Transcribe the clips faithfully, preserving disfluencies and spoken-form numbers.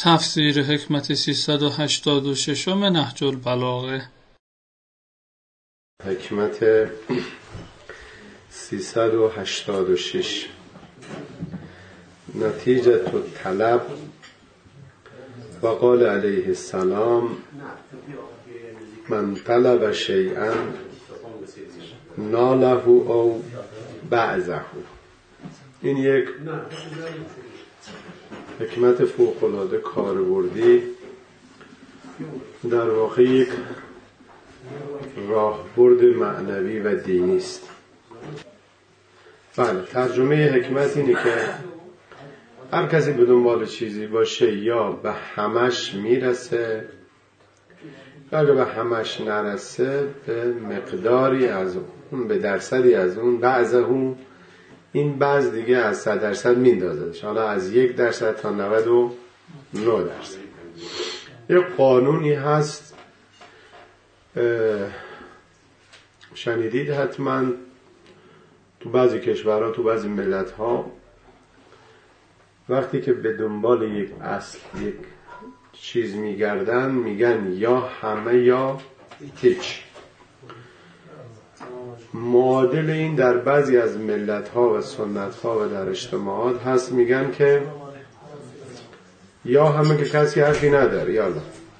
تفسیر حکمت سیصد و هشتاد و شش نهج البلاغه. حکمت سیصد و هشتاد و شش. نتیجه طلب و قال علیه السلام من طلب شیئا ناله او بعضه. این یک حکمت فوق‌العاده کاربردی، در واقع یک راهبرد معنوی و دینی است. بله، ترجمه حکمت اینه که هر کسی به دنبال چیزی باشه یا به همش میرسه یا اگه به همش نرسه به مقداری از اون، به درصدی از اون، بعضه اون، این بعض دیگه از صد درصد میندازدش، حالا از یک درصد تا نود و نه درصد. یه قانونی هست، شنیدید حتما، تو بعضی کشورها، تو بعضی ملت‌ها وقتی که به دنبال یک اصل، یک چیز میگردن، میگن یا همه یا هیچ. معادل این در بعضی از ملت‌ها و سنت‌ها و در اجتماعات هست، میگن که یا همه که کسی حرفی نداره، یالا.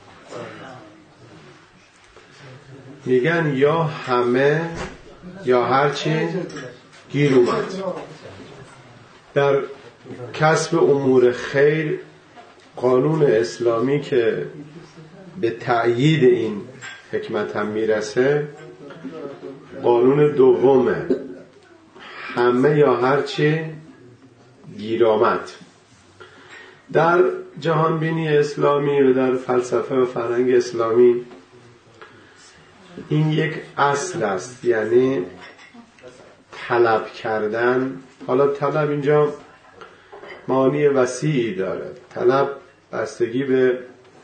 میگن یا همه یا هرچی گیر اومد. در کسب امور خیر قانون اسلامی که به تأیید این حکمت هم میرسه، قانون دومه، همه یا هرچی گیر آمد. در جهانبینی اسلامی و در فلسفه و فرهنگ اسلامی این یک اصل است، یعنی طلب کردن. حالا طلب اینجا معانی وسیعی داره. طلب بستگی به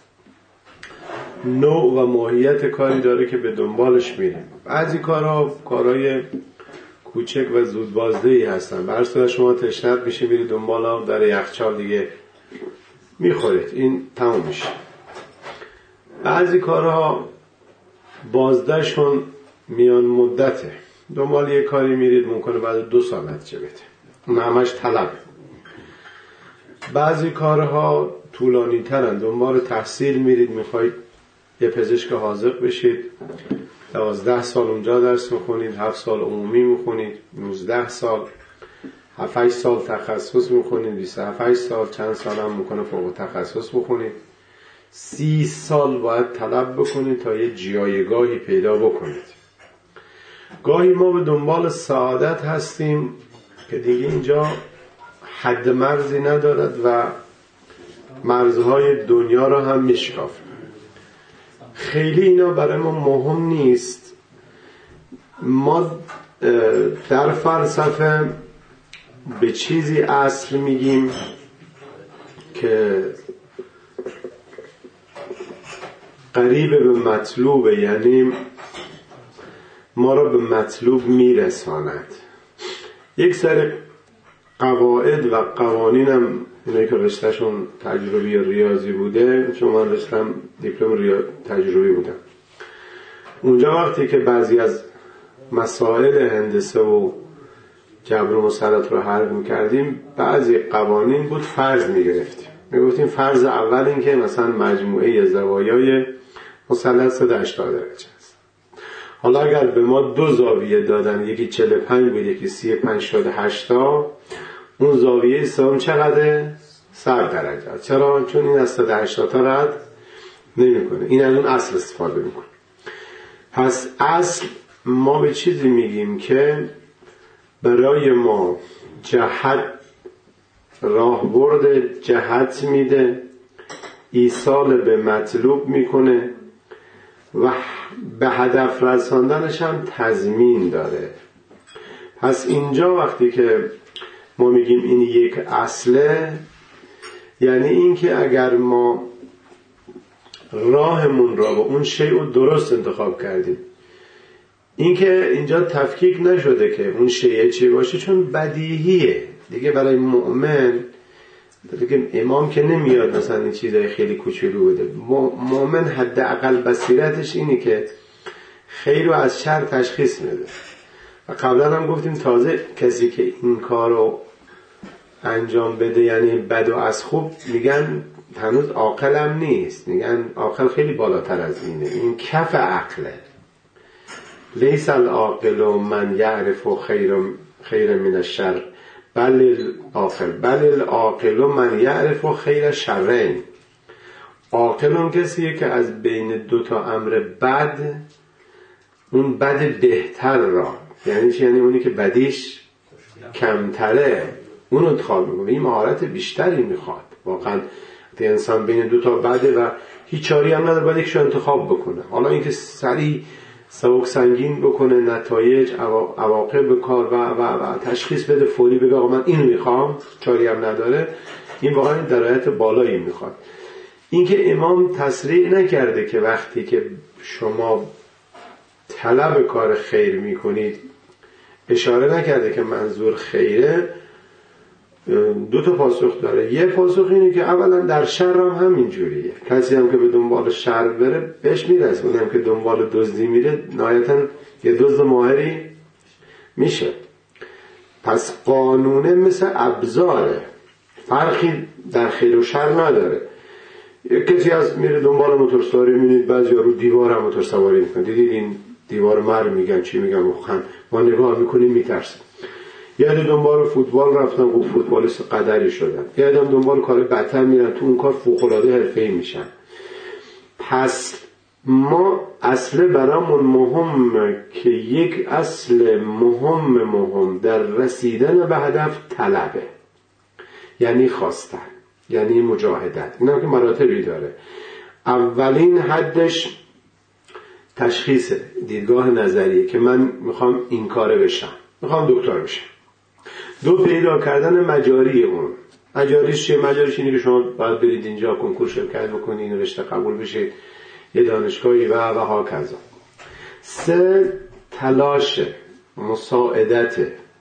نوع و ماهیت کاری داره که به دنبالش میریم. بعضی کارها کارهای کوچک و زودبازدهی هستن. به هر صورت شما تشنه میشه میرید دنبال آب در یخچال دیگه میخورید، این تمام میشه. بعضی کارها بازدهشون میان مدته، دنبال یه کاری میرید ممکنه بعد دو سال نتیجه بده، اون همش طلب. بعضی کارها طولانی ترن، دنبال تحصیل میرید، میخواید یه پزشک حاذق بشید، دوازده سال اونجا درس میخونید، هفت سال عمومی میخونید، نوزده سال، هفت هشت سال تخصص میخونید، بیست و هفت سال، چند سال هم میکنه فوق تخصص بخونید، سی سال باید طلب بکنید تا یه جایگاهی پیدا بکنید. گاهی ما به دنبال سعادت هستیم که دیگه اینجا حد مرزی ندارد و مرزهای دنیا را هم میشکافه. خیلی اینا برای ما مهم نیست. ما در فلسفه به چیزی اصل میگیم که قریب به مطلوبه، یعنی ما را به مطلوب میرساند. یک سری قواعد و قوانین هم اینایی که رشتهشون تجربی ریاضی بوده، چون من رشتم دیپلم ریا... تجربی بودم، اونجا وقتی که بعضی از مسائل هندسه و جبر و مسلط رو حل میکردیم، بعضی قوانین بود فرض میگرفتیم. میگفتیم فرض اول این که مثلا مجموعه زوایای مثلث صد و هشتاد درجه است. حالا اگر به ما دو زاویه دادن، یکی چهل و پنج بود یکی سی و پنج شد هشتاد، اون زاویه سوم چقدره؟ صد درجه. چرا؟ چون این از صد و هشتاد تا رد نمیکنه. این از اون اصل استفاده میکنه. پس اصل ما به چیزی میگیم که برای ما جهت، راهبرد جهت میده، ایصال به مطلوب میکنه و به هدف رساندنش هم تضمین داره. پس اینجا وقتی که ما میگیم این یک اصله، یعنی این که اگر ما راهمون را با اون شیء درست انتخاب کردیم، این که اینجا تفکیک نشده که اون شیء چی باشه، چون بدیهیه دیگه. برای مؤمن بگیم امام که نمیاد مثلا این چیزای خیلی کوچولو بده. مؤمن حداقل بصیرتش اینه که خیر و از شر تشخیص میده. و قبلا هم گفتیم تازه کسی که این کارو انجام بده یعنی بد و از خوب، میگن هنوز عاقل هم نیست، میگن عاقل خیلی بالاتر از اینه، این کف عقله. لیس العاقل من یعرف خیر خیر من الشر بل العاقل بل العاقل من یعرف خیر شرین. عاقل اون کسیه که از بین دو تا امر بد اون بد بهتر را، یعنی چی؟ یعنی اونی که بدیش کمتره اون انتخاب میکنه. این مهارت بیشتری میخواد واقعا. انسان بین دو تا بده و هیچ چاری هم نداره، باید یکشو انتخاب بکنه. حالا اینکه سریع سبک سنگین بکنه، نتایج عواقب کار و, و, و تشخیص بده فوری، بگه آقا من اینو میخوام، چاری هم نداره، این واقعا درایت بالایی میخواد. اینکه امام تصریح نکرده که وقتی که شما طلب کار خیر میکنید، اشاره نکرده که منظور خیره، دو تا پاسخ داره. یه پاسخ اینه که اولا در شر هم همین جوریه، کسی هم که به دنبال شر بره بهش میرسه، اون هم که دنبال دزدی میره نهایتا یه دزد ماهری میشه. پس قانونه مثل ابزاره، فرقی در خیر و شر نداره. کسی از میره دنبال موتور سواری، میبینید بعضی ها رو دیوار هم موتور سواری میکنن، دیدید این دیوار مر میگن چی میگن، ما نگاه میکنیم میترسیم. یه عده دنبال فوتبال رفتن، خوب فوتبالیست قدری شدن. یه عده دنبال کار بدتر میرن، تو اون کار فوق‌العاده حرفه‌ای میشن. پس ما اصل برامون مهمه که یک اصل مهم مهم در رسیدن به هدف طلبه، یعنی خواستن، یعنی مجاهدت. این هم که مراتبی داره. اولین حدش تشخیصه، دیدگاه نظریه که من میخوام این کاره بشم، میخوام دکتر بشم. دو، پیدا کردن مجاری اون. مجاریش چیه؟ مجاریش اینه که شما باید برید اینجا کنکور شرکت بکنید، این رشته قبول بشه، یه دانشگاهی و و ها کذا. سه، تلاش، مساعدت.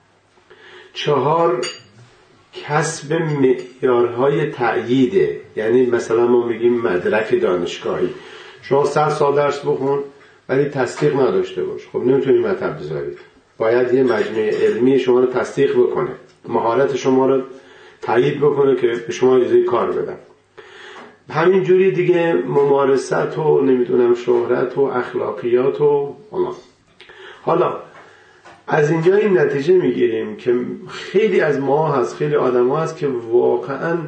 چهار، کسب معیارهای تأییده، یعنی مثلا ما میگیم مدرک دانشگاهی. شما صد سال درس بخون ولی تصدیق نداشته باش، خب نمیتونی مطلب بذارید. باید یه مجموعه علمی شما رو تصدیق بکنه، مهارت شما رو تایید بکنه که به شما اجازه کار بدن. همین جوری دیگه ممارست و نمیدونم شهرت و اخلاقیات و حالا حالا از اینجا این نتیجه میگیریم که خیلی از ما هست، خیلی آدم ها هست که واقعا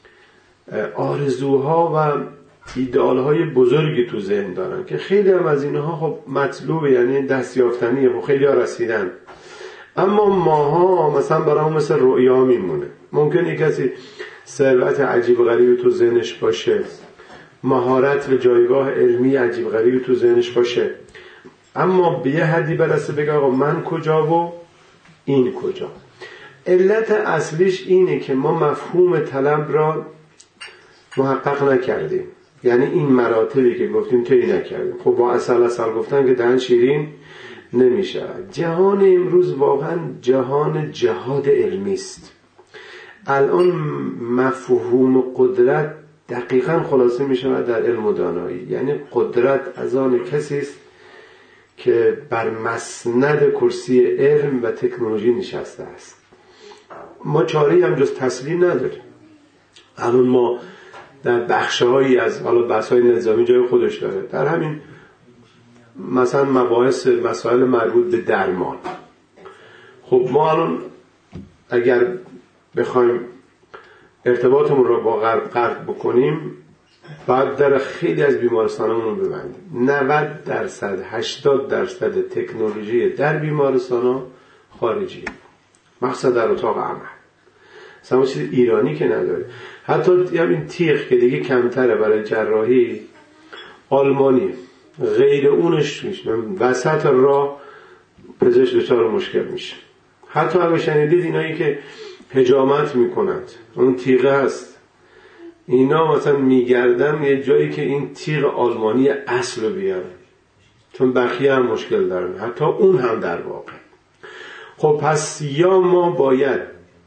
آرزوها و ایدئالهای بزرگی تو ذهن دارن که خیلی هم از اینها خب مطلوبه، یعنی دستیافتنیه، خب خیلی ها رسیدن. اما ماها مثلا برای مثل رؤیا میمونه. ممکن یک کسی ثروت عجیب غریبی تو ذهنش باشه، مهارت و جایگاه علمی عجیب غریبی تو ذهنش باشه، اما به یه حدی برسه بگه آقا من کجا و این کجا. علت اصلیش اینه که ما مفهوم طلب را محقق نکردیم، یعنی این مراتبی که گفتیم طی نکردیم. خب با اصل اصل گفتن که دهن شیرین نمیشه. جهان امروز واقعا جهان جهاد علمی است. الان مفهوم قدرت دقیقاً خلاصه میشه در علم و دانایی، یعنی قدرت از آن کسی است که بر مسند کرسی علم و تکنولوژی نشسته است. ما چاره‌ای هم جز تسلیم نداریم. الان ما در بخشهایی از حالا بحث‌های نظامی جای خودش داره، در همین مثلا مباحث مسائل مربوط به درمان. خب ما الان اگر بخوایم ارتباطمون رو با غرب قطع بکنیم، بعد در خیلی از بیمارستانمون رو ببندیم. نود درصد هشتاد درصد تکنولوژی در بیمارستانا خارجیه، مخصوصا در اتاق عمل. مثلا چیز ایرانی که نداره. حتی همین تیغ که دیگه کمتره برای جراحی، آلمانی، غیر اونش میشه وسط راه پزشک دچار مشکل میشه. حتی اگه شنیدید اینایی که حجامت میکنند، اون تیغه هست، اینا مثلا میگردن یه جایی که این تیغ آلمانی اصل رو بیاره، چون بقیه هم مشکل دارن، حتی اون هم در واقع. خب پس یا ما باید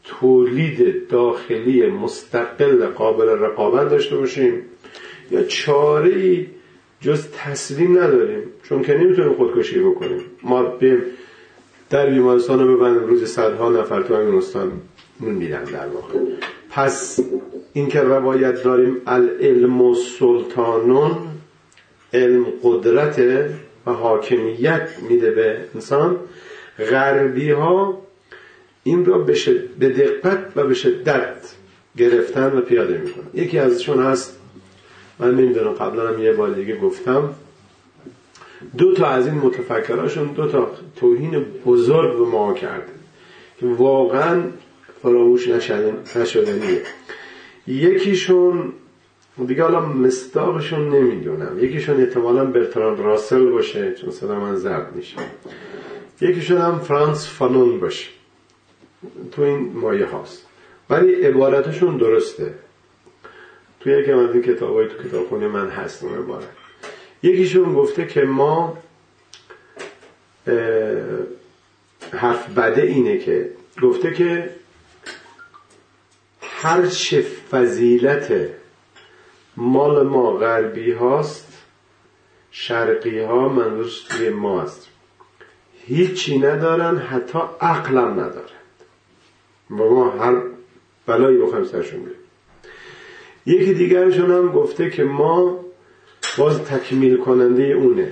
تولید داخلی مستقل قابل رقابت داشته باشیم یا چاره‌ای جز تسلیم نداریم، چون که نمیتونیم خودکشی بکنیم. ما بریم در بیمارستان رو ببندیم، روز صدها نفر تو همین استان میمیرن در واقع. پس این که روایت داریم العلم سلطانون، علم قدرت و حاکمیت میده به انسان، غربی ها این را به دقت و به شدت گرفتن و پیاده میکنن. یکی ازشون هست، من نمیدونم قبلا هم یه بار دیگه گفتم، دو تا از این متفکراشون دو تا توهین بزرگ به ما کرده که واقعا فراموش نشدنیه. یکیشون دیگه حالا مصداقشون نمیدونم، یکیشون احتمالاً برتراند راسل باشه چون صدا من ضبط میشه، یکیشون هم فرانس فانون باشه، تو این مایه هاست، ولی عبارتشون درسته. تو یکی از این کتابای تو کتابخونه من هست اون عبارت. یکیشون گفته که ما حرف بده اینه که گفته که هر چه فضیلت مال ما غربی هاست، شرقی ها منظورش توی ما است، هیچی ندارن، حتی عقلم ندارن و ما هر بلایی بخوایم سرشون بیاریم. یکی دیگرشون هم گفته که ما باز تکمیل کننده اونه،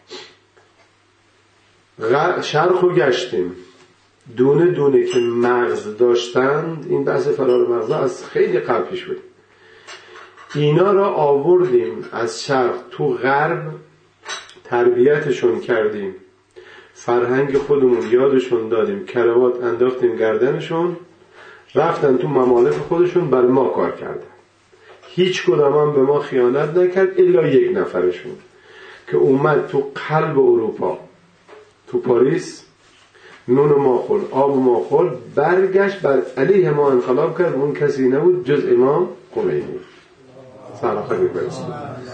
شرق رو گشتیم، دونه دونه که مغز داشتند، این بحث فرار مغز از خیلی قبل پیش بود، اینا را آوردیم از شرق تو غرب، تربیتشون کردیم، فرهنگ خودمون یادشون دادیم، کراوات انداختیم گردنشون، رفتن تو ممالک خودشون بر ما کار کردن. هیچ کدام هم به ما خیانت نکرد الا یک نفرشون که اومد تو قلب اروپا، تو پاریس، نون ما خورد، آب ما خورد، برگشت بر علیه ما انقلاب کرد. اون کسی نبود جز امام خمینی. سلام خیلی برسید.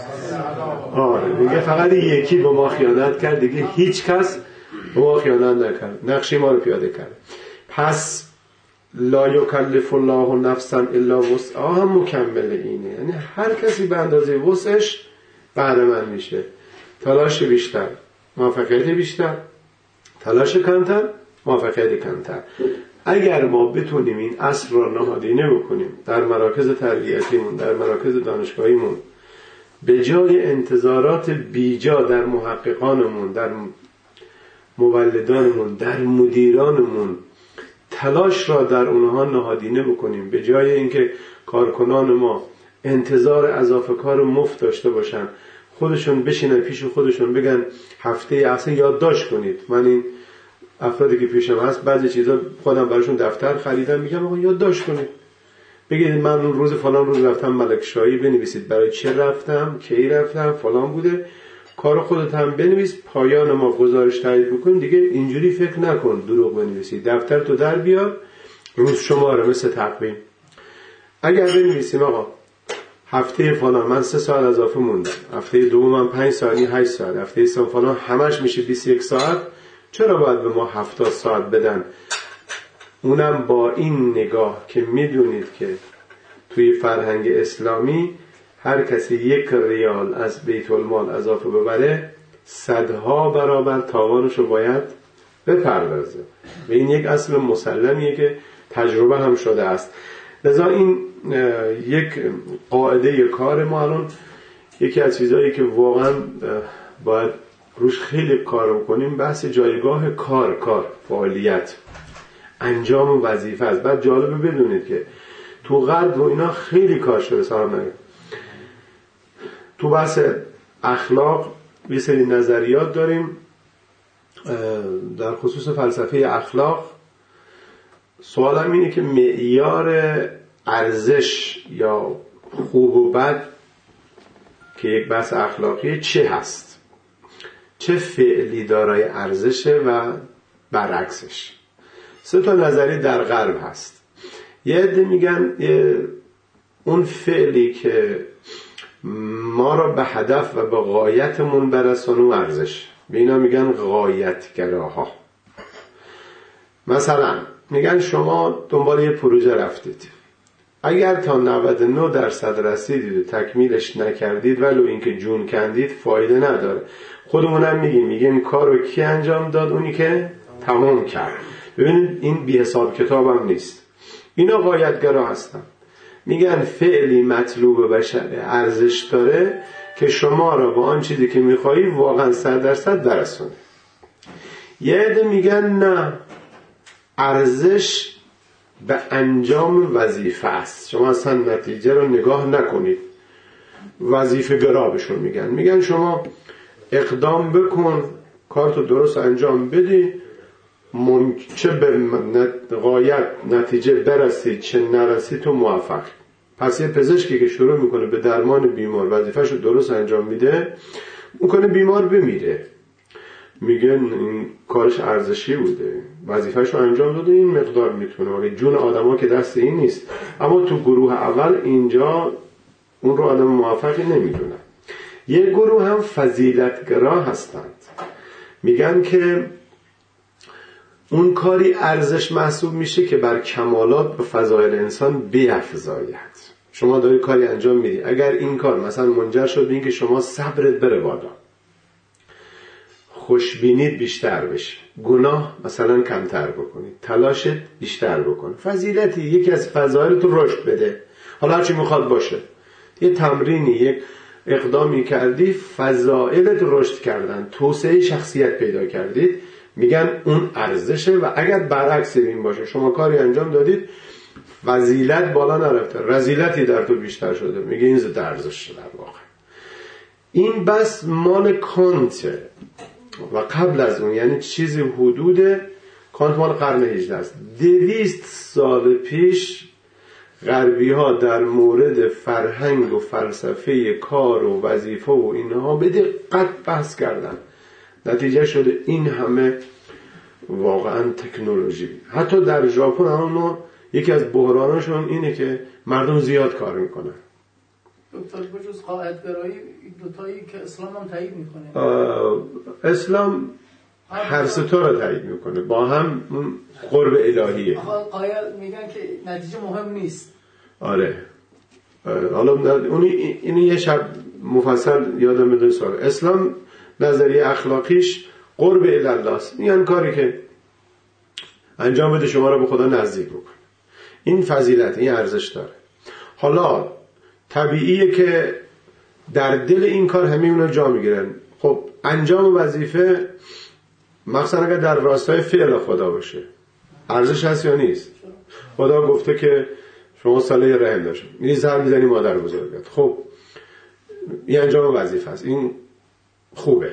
آره دیگه فقط یکی به ما خیانت کرد، دیگه هیچ کس به ما خیانت نکرد، نقشی ما رو پیاده کرد. پس لا یکلف الله نفسا الا وسعها هم مکمل اینه، یعنی هر کسی به اندازه وسعش بهره مند میشه. تلاش بیشتر، موفقیت بیشتر، تلاش کمتر، موفقیت کمتر. اگر ما بتونیم این اصل را نهادینه بکنیم در مراکز تربیتیمون، در مراکز دانشگاهیمون، به جای انتظارات بیجا در محققانمون، در مولدانمون، در مدیرانمون، تلاش را در اونها نهادینه بکنیم، به جای اینکه کارکنان ما انتظار اضافه کار مفت داشته باشن، خودشون بشینن پیش خودشون بگن هفته اصلا یادداشت کنید. من این افرادی که پیشم هست بعضی چیزا خودم براشون دفتر خریدم، میگم آقا یادداشت کنید، بگید من اون روز فلان روز رفتم ملکشاهی، بنویسید برای چه رفتم، کی رفتم، فلان بوده، کار خودت هم بنویس، پایان ما گزارش تایید بکن. دیگه اینجوری فکر نکن دروغ بنویسی، دفتر تو در بیار، روز شماره مثل تقویم. اگر بنویسیم آقا هفته فلان من سه ساعت اضافه موندم، هفته دوم من پنج ساعت، هشت ساعت، هفته سوم فلان همش میشه بیست و یک ساعت، چرا باید به ما هفتاد ساعت بدن؟ اونم با این نگاه که میدونید که توی فرهنگ اسلامی هر کسی یک ریال از بیت المال اضافه ببره صدها برابر تاوانشو باید بپردازه و این یک اصل مسلمیه که تجربه هم شده است. لذا این یک قاعده کار ما الان، یکی از چیزایی که واقعا باید روش خیلی کار بکنیم، بحث جایگاه کار، کار فعالیت، انجام وظیفه است. بعد جالبه بدونید که تو غرب و اینا خیلی کار شده. سلام نگه تو بحث اخلاق یه سری نظریات داریم در خصوص فلسفه اخلاق. سوالم اینه که معیار ارزش یا خوب و بد که یک بحث اخلاقی چه هست؟ چه فعلی دارای ارزشه و برعکسش؟ سه تا نظری در غرب هست. یه عده میگن اون فعلی که ما را به هدف و به غایتمون برسونه ارزش، به اینا میگن غایتگراها. مثلا میگن شما دنبال یه پروژه رفتید، اگر تا نود و نه درصد رسیدید و تکمیلش نکردید ولو اینکه جون کندید فایده نداره. خودمونم میگیم میگیم کارو کی انجام داد؟ اونی که تمام کرد. ببینید این بی حساب کتاب هم نیست، اینا غایتگرا هستن. میگن فعلی مطلوب بشر ارزش داره که شما را به آن چیزی که میخوایی واقعا صد درصد برسونه. یه عده میگن نه، ارزش به انجام وظیفه است، شما اصلا نتیجه رو نگاه نکنید. وظیفه گرا بهشون میگن، میگن شما اقدام بکن، کارتو درست انجام بدی، چه به غایت نتیجه برسی چه نرسی تو موفق. پس یه پزشکی که شروع میکنه به درمان بیمار وظیفه‌شو درست انجام میده، میکنه بیمار بمیره، میگن این کارش ارزشی بوده، وظیفه‌شو انجام داده، این مقدار میتونه، ولی جون آدما که دست این نیست. اما تو گروه اول اینجا اون رو آدم موفقی نمیدونن. یه گروه هم فضیلتگرا هستند، میگن که اون کاری ارزش محسوب میشه که بر کمالات و فضایل انسان بیفزاید. شما داری کاری انجام میدی، اگر این کار مثلا منجر شد به این که شما صبرت بره بالا، خوشبینیت بیشتر بشه، گناه مثلا کمتر بکنید، تلاشت بیشتر بکن، فضیلتی یکی از فضایل تو رشد بده، حالا هرچی میخواد باشه، یه تمرینی یک اقدامی کردی، فضایلت رشد کردن، توسعه شخصیت پیدا کردید، میگن اون ارزشه. و اگر برعکس این باشه، شما کاری انجام دادید فضیلت بالا نرفته، رذیلتی در تو بیشتر شده، میگه این ضد ارزش در واقع. این بس مال کانته و قبل از اون، یعنی چیزی حدود کانت مال قرن هجدهم است. دویست سال پیش غربی ها در مورد فرهنگ و فلسفه کار و وظیفه و اینها به دقت بحث کردن، نتیجه شده این همه واقعا تکنولوژی. حتی در ژاپن همون یکی از بحراناشون اینه که مردم زیاد کار میکنن. دکتر بجز قاعدگرایی دوتایی که اسلام هم تایید میکنه، اسلام هر ستا رو تایید میکنه، با هم قرب الهیه. قاید میگن که نتیجه مهم نیست. آره, آره. حالا اونی اینو یه شب مفصل یادم میاد. سال اسلام نظریه اخلاقیش قرب الله است، یعنی کاری که انجام بده شما رو به خدا نزدیک بکنه. این فضیلت، این ارزش داره. حالا طبیعیه که در دل این کار همه اونا جا میگیرن. خب انجام وظیفه مخصوصا اگر در راستای فعل خدا باشه ارزش هست یا نیست؟ خدا گفته که شما صله رحم داشت، میری زر میزنی مادر بزرگت، خب این انجام وظیفه است، این خوبه.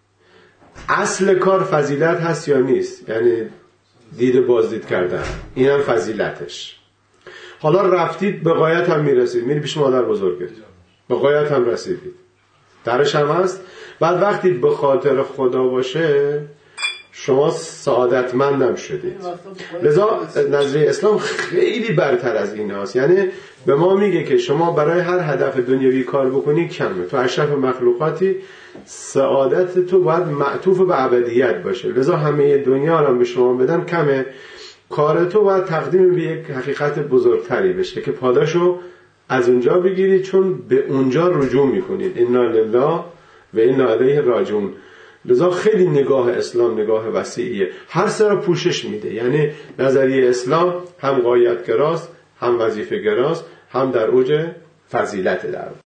اصل کار فضیلت هست یا نیست؟ یعنی دید بازدید کردن، این هم فضیلتش. حالا رفتید به غایت هم میرسید، میری پیش مادر بزرگت، به غایت هم رسیدید، درش هم هست. بعد وقتی به خاطر خدا باشه شما سعادتمندم شدید. لذا نظریه اسلام خیلی برتر از این هست، یعنی به ما میگه که شما برای هر هدف دنیوی کار بکنی کمه، تو اشرف مخلوقاتی، سعادت تو باید معطوف به ابدیت باشه، لذا همه دنیا رو به شما بدم کمه، کار تو باید تقدیم به یک حقیقت بزرگتری بشه که پاداشو از اونجا بگیرید، چون به اونجا رجوع میکنید، انا لله و انا الیه راجعون. لذا خیلی نگاه اسلام نگاه وسیعیه، هر سه را پوشش میده. یعنی نظریه اسلام هم غایتگراست، هم وظیفه گراست، هم در اوج فضیلت در